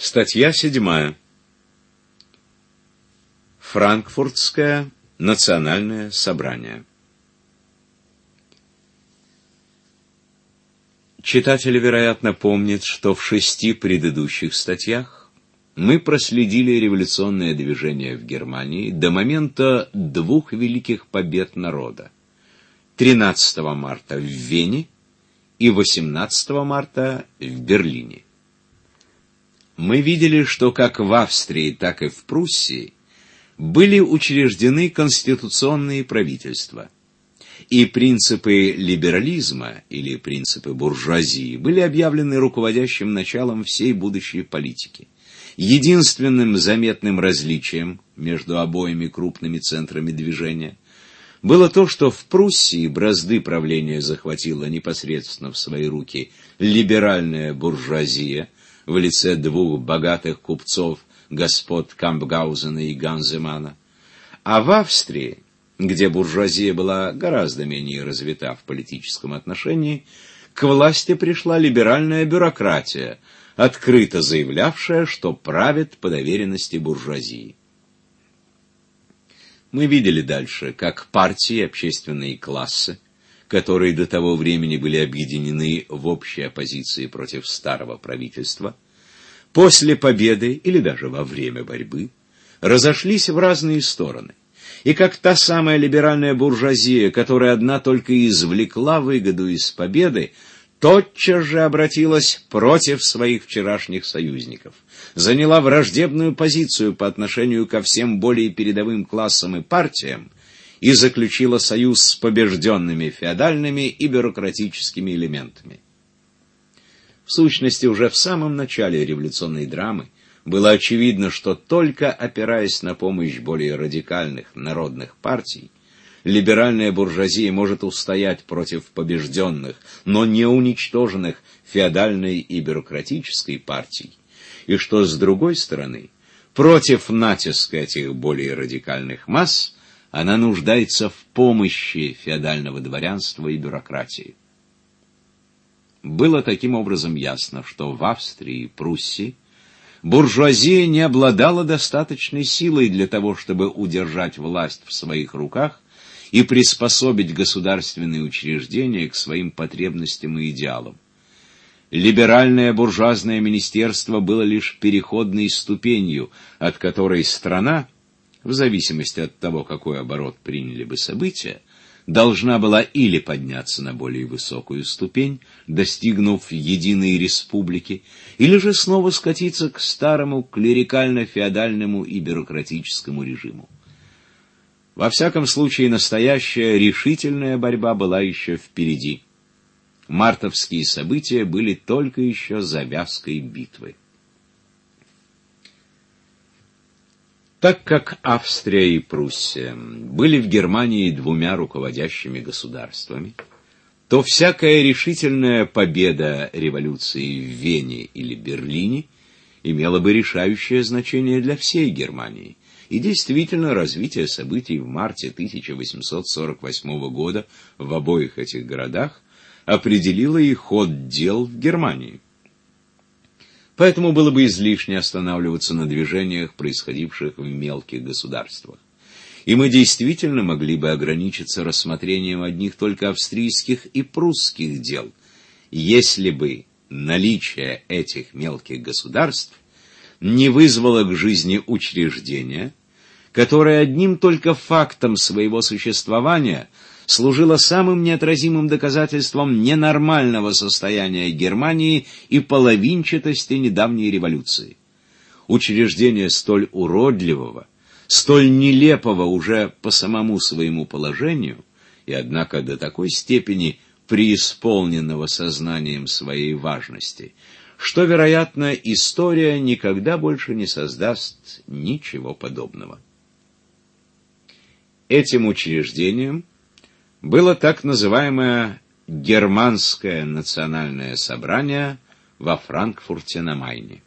Статья 7. Франкфуртское национальное собрание. Читатели, вероятно, помнят, что в 6 предыдущих статьях мы проследили революционное движение в Германии до момента 2 великих побед народа: 13 марта в Вене и 18 марта в Берлине. Мы видели, что как в Австрии, так и в Пруссии были учреждены конституционные правительства, и принципы либерализма или принципы буржуазии были объявлены руководящим началом всей будущей политики. Единственным заметным различием между обоими крупными центрами движения было то, что в Пруссии бразды правления захватила непосредственно в свои руки либеральная буржуазия в лице 2 богатых купцов, господ Кампгаузена и Ганземана, а в Австрии, где буржуазия была гораздо менее развита в политическом отношении, к власти пришла либеральная бюрократия, открыто заявлявшая, что правит по доверенности буржуазии. Мы видели дальше, как партии и общественные классы, которые до того времени были объединены в общей оппозиции против старого правительства, после победы или даже во время борьбы разошлись в разные стороны, и как та самая либеральная буржуазия, которая одна только извлекла выгоду из победы, тотчас же обратилась против своих вчерашних союзников, заняла враждебную позицию по отношению ко всем более передовым классам и партиям и заключила союз с побежденными феодальными и бюрократическими элементами. В сущности, уже в самом начале революционной драмы было очевидно, что только опираясь на помощь более радикальных народных партий, либеральная буржуазия может устоять против побежденных, но не уничтоженных феодальной и бюрократической партий, и что, с другой стороны, против натиска этих более радикальных масс она нуждается в помощи феодального дворянства и бюрократии. Было таким образом ясно, что в Австрии и Пруссии буржуазия не обладала достаточной силой для того, чтобы удержать власть в своих руках и приспособить государственные учреждения к своим потребностям и идеалам. Либеральное буржуазное министерство было лишь переходной ступенью, от которой страна, в зависимости от того, какой оборот приняли бы события, должна была или подняться на более высокую ступень, достигнув единой республики, или же снова скатиться к старому клерикально-феодальному и бюрократическому режиму. Во всяком случае, настоящая решительная борьба была еще впереди. Мартовские события были только еще завязкой битвы. Так как Австрия и Пруссия были в Германии 2 руководящими государствами, то всякая решительная победа революции в Вене или Берлине имела бы решающее значение для всей Германии. И действительно, развитие событий в марте 1848 года в обоих этих городах определило и ход дел в Германии. Поэтому было бы излишне останавливаться на движениях, происходивших в мелких государствах. И мы действительно могли бы ограничиться рассмотрением одних только австрийских и прусских дел, если бы наличие этих мелких государств не вызвало к жизни учреждения, которое одним только фактом своего существования служило самым неотразимым доказательством ненормального состояния Германии и половинчатости недавней революции. Учреждение столь уродливого, столь нелепого уже по самому своему положению, и однако до такой степени преисполненного сознанием своей важности, что, вероятно, история никогда больше не создаст ничего подобного. Этим учреждением было так называемое Германское национальное собрание во Франкфурте на Майне.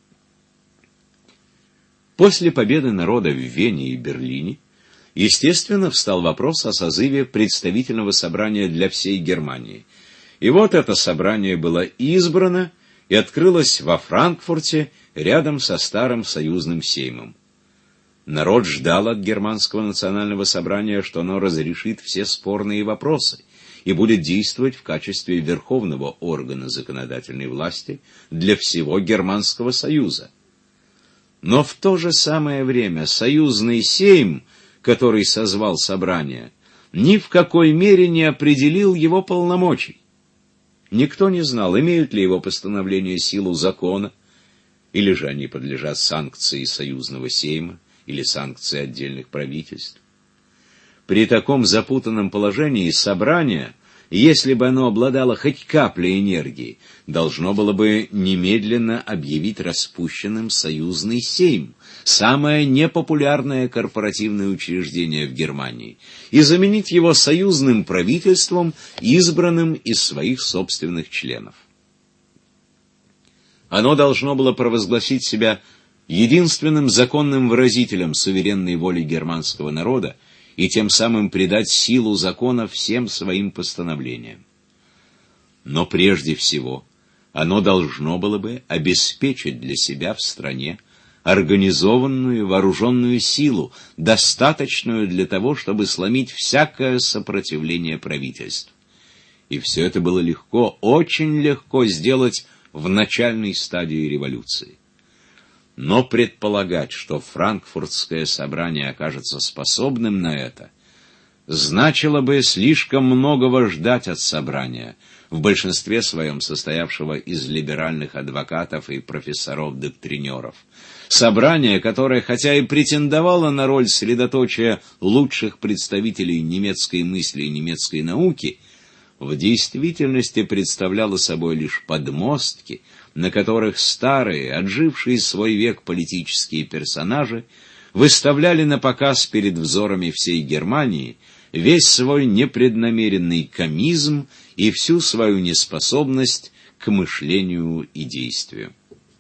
После победы народа в Вене и Берлине, естественно, встал вопрос о созыве представительного собрания для всей Германии. И вот это собрание было избрано и открылась во Франкфурте рядом со старым союзным сеймом. Народ ждал от Германского национального собрания, что оно разрешит все спорные вопросы и будет действовать в качестве верховного органа законодательной власти для всего Германского союза. Но в то же самое время союзный сейм, который созвал собрание, ни в какой мере не определил его полномочий. Никто не знал, имеют ли его постановления силу закона, или же они подлежат санкции союзного сейма или санкции отдельных правительств. При таком запутанном положении собрание, если бы оно обладало хоть каплей энергии, должно было бы немедленно объявить распущенным союзный сейм, самое непопулярное корпоративное учреждение в Германии, и заменить его союзным правительством, избранным из своих собственных членов. Оно должно было провозгласить себя единственным законным выразителем суверенной воли германского народа и тем самым придать силу закона всем своим постановлениям. Но прежде всего оно должно было бы обеспечить для себя в стране организованную вооруженную силу, достаточную для того, чтобы сломить всякое сопротивление правительств. И все это было легко, очень легко сделать в начальной стадии революции. Но предполагать, что Франкфуртское собрание окажется способным на это, значило бы слишком многого ждать от собрания, в большинстве своем состоявшего из либеральных адвокатов и профессоров-доктринеров. Собрание, которое, хотя и претендовало на роль средоточия лучших представителей немецкой мысли и немецкой науки, в действительности представляло собой лишь подмостки, на которых старые, отжившие свой век политические персонажи выставляли на показ перед взорами всей Германии весь свой непреднамеренный комизм и всю свою неспособность к мышлению и действию.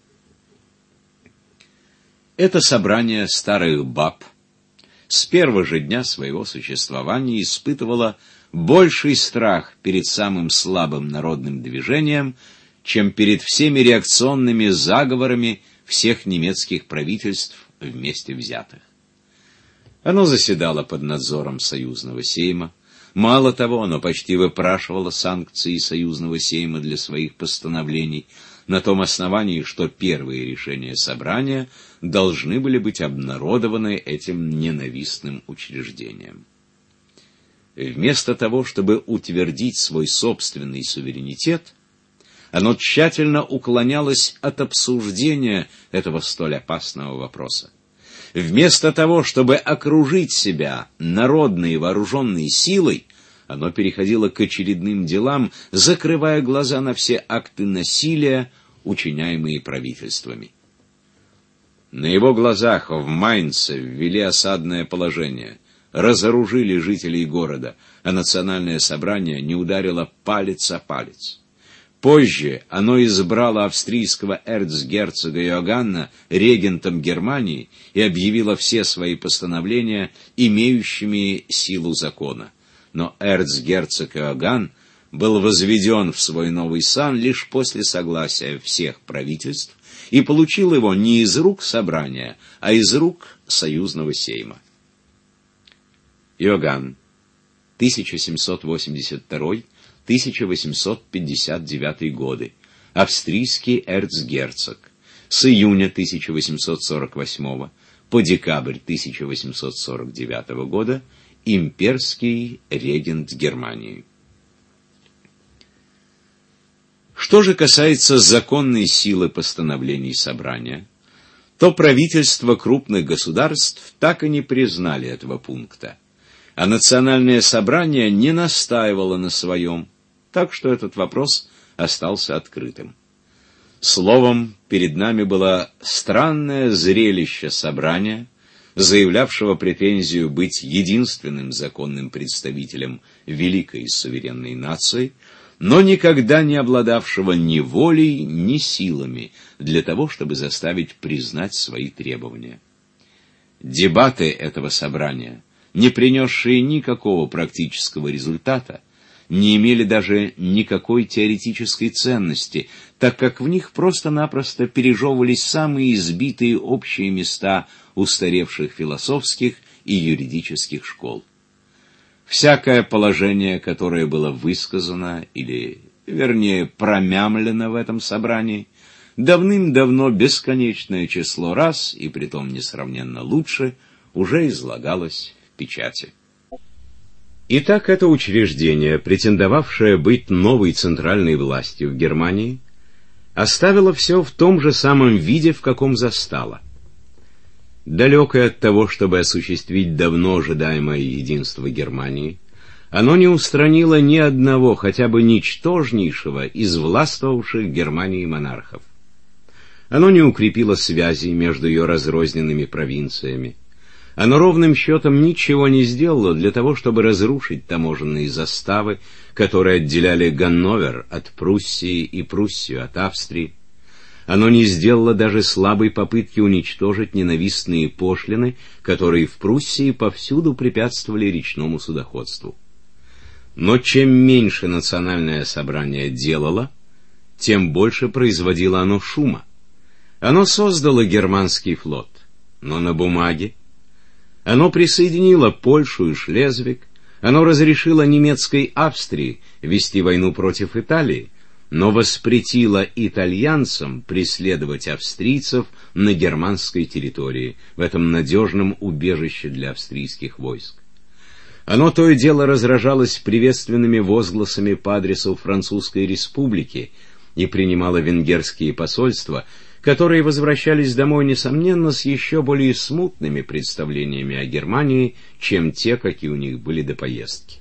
Это собрание старых баб с первого же дня своего существования испытывало больший страх перед самым слабым народным движением, чем перед всеми реакционными заговорами всех немецких правительств вместе взятых. Оно заседало под надзором союзного сейма. Мало того, оно почти выпрашивало санкции союзного сейма для своих постановлений, на том основании, что первые решения собрания должны были быть обнародованы этим ненавистным учреждением. Вместо того, чтобы утвердить свой собственный суверенитет, оно тщательно уклонялось от обсуждения этого столь опасного вопроса. Вместо того, чтобы окружить себя народной вооруженной силой, оно переходило к очередным делам, закрывая глаза на все акты насилия, учиняемые правительствами. На его глазах в Майнце ввели осадное положение, разоружили жителей города, а национальное собрание не ударило палец о палец. Позже оно избрало австрийского эрцгерцога Иоганна регентом Германии и объявило все свои постановления имеющими силу закона. Но эрцгерцог Иоганн был возведен в свой новый сан лишь после согласия всех правительств и получил его не из рук собрания, а из рук союзного сейма. Иоганн, 1782-1859 годы, австрийский эрцгерцог, с июня 1848 по декабрь 1849 года имперский регент Германии. Что же касается законной силы постановлений собрания, то правительства крупных государств так и не признали этого пункта, а национальное собрание не настаивало на своем, так что этот вопрос остался открытым. Словом, перед нами было странное зрелище собрания, заявлявшего претензию быть единственным законным представителем великой суверенной нации, но никогда не обладавшего ни волей, ни силами для того, чтобы заставить признать свои требования. Дебаты этого собрания, не принесшие никакого практического результата, не имели даже никакой теоретической ценности, так как в них просто-напросто пережевывались самые избитые общие места устаревших философских и юридических школ. Всякое положение, которое было высказано, или, вернее, промямлено в этом собрании, давным-давно бесконечное число раз, и притом несравненно лучше, уже излагалось в печати. Итак, это учреждение, претендовавшее быть новой центральной властью в Германии, оставило все в том же самом виде, в каком застало. Далекое от того, чтобы осуществить давно ожидаемое единство Германии, оно не устранило ни одного, хотя бы ничтожнейшего, из властвовавших Германией монархов. Оно не укрепило связи между ее разрозненными провинциями. Оно ровным счетом ничего не сделало для того, чтобы разрушить таможенные заставы, которые отделяли Ганновер от Пруссии и Пруссию от Австрии. Оно не сделало даже слабой попытки уничтожить ненавистные пошлины, которые в Пруссии повсюду препятствовали речному судоходству. Но чем меньше национальное собрание делало, тем больше производило оно шума. Оно создало германский флот, но на бумаге. Оно присоединило Польшу и Шлезвиг, оно разрешило немецкой Австрии вести войну против Италии, но воспретило итальянцам преследовать австрийцев на германской территории, в этом надежном убежище для австрийских войск. Оно то и дело разражалось приветственными возгласами по адресу Французской республики и принимало венгерские посольства, которые возвращались домой, несомненно, с еще более смутными представлениями о Германии, чем те, какие у них были до поездки.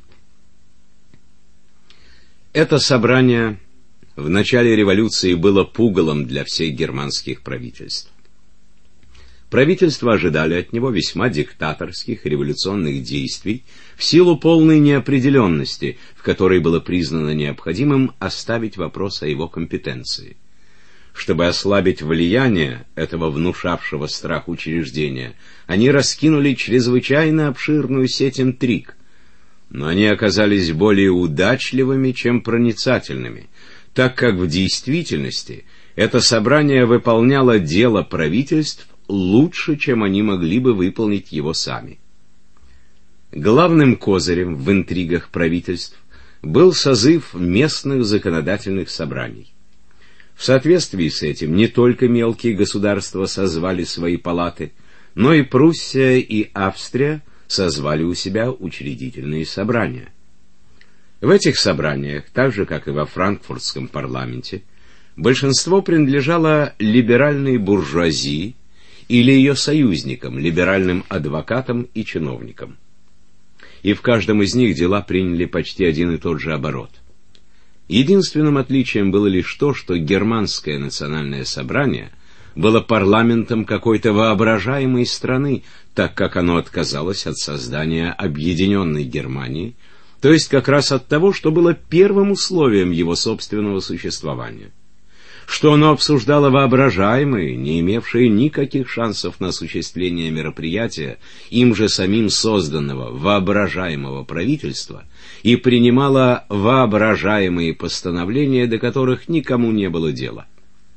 Это собрание в начале революции было пугалом для всех германских правительств. Правительства ожидали от него весьма диктаторских революционных действий в силу полной неопределенности, в которой было признано необходимым оставить вопрос о его компетенции. Чтобы ослабить влияние этого внушавшего страх учреждения, они раскинули чрезвычайно обширную сеть интриг, но они оказались более удачливыми, чем проницательными, так как в действительности это собрание выполняло дело правительств лучше, чем они могли бы выполнить его сами. Главным козырем в интригах правительств был созыв местных законодательных собраний. В соответствии с этим не только мелкие государства созвали свои палаты, но и Пруссия и Австрия созвали у себя учредительные собрания. В этих собраниях, так же как и во франкфуртском парламенте, большинство принадлежало либеральной буржуазии или ее союзникам, либеральным адвокатам и чиновникам. И в каждом из них дела приняли почти один и тот же оборот. Единственным отличием было лишь то, что германское национальное собрание было парламентом какой-то воображаемой страны, так как оно отказалось от создания объединенной Германии, то есть как раз от того, что было первым условием его собственного существования. Что оно обсуждало воображаемые, не имевшие никаких шансов на осуществление мероприятия, им же самим созданного воображаемого правительства, и принимало воображаемые постановления, до которых никому не было дела.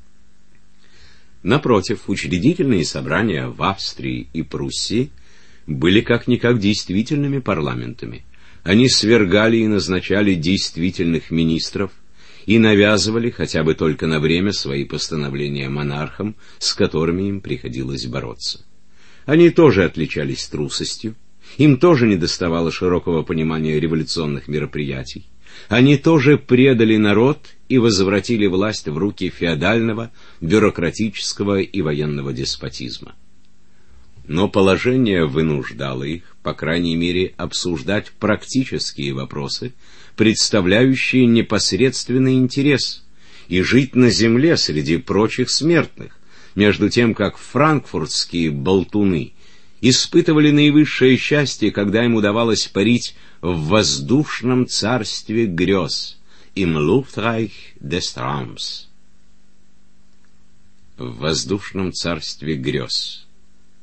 Напротив, учредительные собрания в Австрии и Пруссии были как-никак действительными парламентами. Они свергали и назначали действительных министров, и навязывали, хотя бы только на время, свои постановления монархам, с которыми им приходилось бороться. Они тоже отличались трусостью, им тоже недоставало широкого понимания революционных мероприятий, они тоже предали народ и возвратили власть в руки феодального, бюрократического и военного деспотизма. Но положение вынуждало их, по крайней мере, обсуждать практические вопросы, представляющие непосредственный интерес, и жить на земле среди прочих смертных, между тем как франкфуртские болтуны испытывали наивысшее счастье, когда им удавалось парить в воздушном царстве грез, im Luftreich des Traums. В воздушном царстве грез.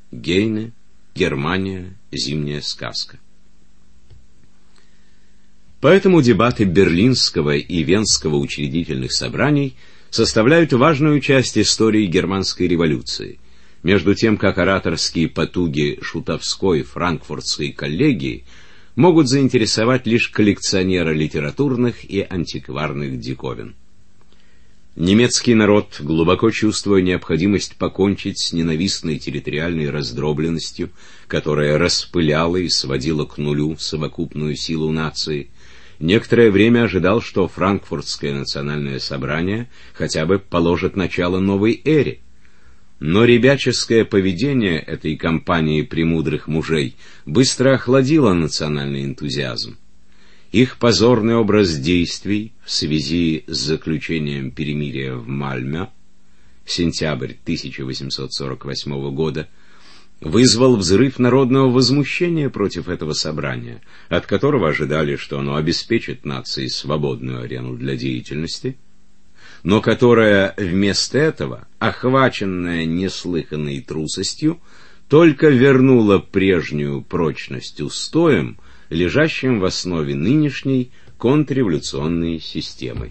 Гейне, Германия, зимняя сказка. Поэтому дебаты Берлинского и Венского учредительных собраний составляют важную часть истории германской революции, между тем как ораторские потуги Шутовской франкфуртской коллегии могут заинтересовать лишь коллекционера литературных и антикварных диковин. Немецкий народ, глубоко чувствуя необходимость покончить с ненавистной территориальной раздробленностью, которая распыляла и сводила к нулю совокупную силу нации, некоторое время ожидал, что Франкфуртское национальное собрание хотя бы положит начало новой эре. Но ребяческое поведение этой кампании премудрых мужей быстро охладило национальный энтузиазм. Их позорный образ действий в связи с заключением перемирия в Мальме, сентябрь 1848 года, вызвал взрыв народного возмущения против этого собрания, от которого ожидали, что оно обеспечит нации свободную арену для деятельности, но которое вместо этого, охваченное неслыханной трусостью, только вернуло прежнюю прочность устоям, лежащим в основе нынешней контрреволюционной системы.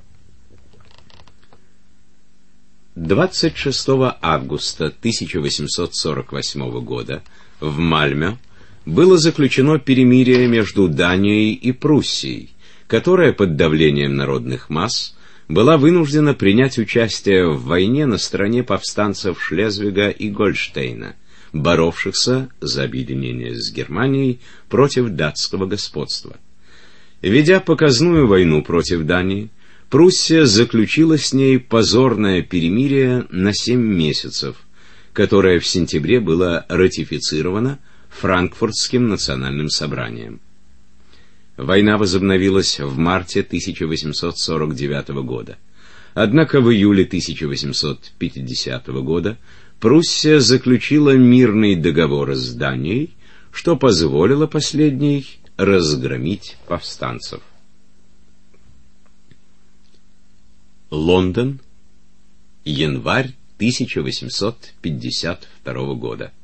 26 августа 1848 года в Мальме было заключено перемирие между Данией и Пруссией, которая под давлением народных масс была вынуждена принять участие в войне на стороне повстанцев Шлезвига и Гольштейна, боровшихся за объединение с Германией против датского господства. Ведя показную войну против Дании, Пруссия заключила с ней позорное перемирие на 7 месяцев, которое в сентябре было ратифицировано Франкфуртским национальным собранием. Война возобновилась в марте 1849 года. Однако в июле 1850 года Пруссия заключила мирный договор с Данией, что позволило последней разгромить повстанцев. Лондон, январь 1852 года.